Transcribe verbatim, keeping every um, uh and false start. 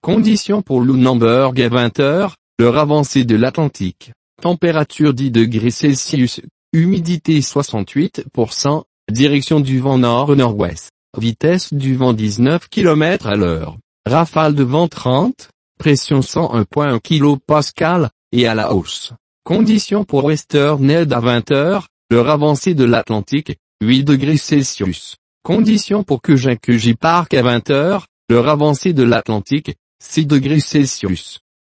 Conditions pour Lunenburg à vingt heures, l'heure avancée de l'Atlantique. Température dix degrés Celsius, humidité soixante-huit pour cent, direction du vent nord-nord-ouest, vitesse du vent dix-neuf kilomètres à l'heure, rafale de vent trente, pression cent un virgule un kilopascal, et à la hausse. Conditions pour Western Head à vingt heures, l'heure avancée de l'Atlantique, huit degrés Celsius. Conditions pour Keugen-Keugie Park à vingt heures, l'heure avancée de l'Atlantique, six degrés Celsius.